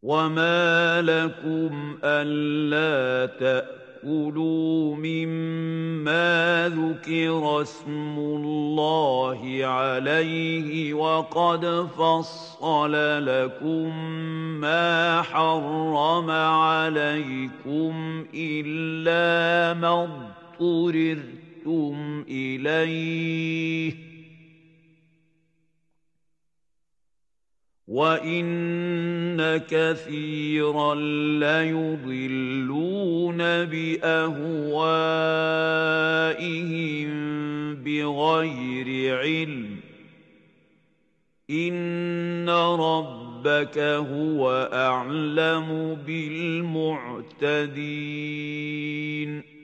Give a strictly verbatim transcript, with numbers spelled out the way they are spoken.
وَمَا لَكُمْ أَلَّا تَأْكُلُوا مِمَّا ذُكِرَ اسْمُ اللَّهِ عَلَيْهِ وَقَدْ فَصَّلَ لَكُم مَّا حَرَّمَ عَلَيْكُمْ إِلَّا مَا اضْطُرِرْتُمْ إِلَيْهِ ۗ وَإِنَّ كَثِيرًا لَّيُضِلُّونَ بِأَهْوَائِهِم بِغَيْرِ عِلْمٍ ۗ إِنَّ رَبَّكَ هُوَ أَعْلَمُ بِالْمُعْتَدِينَ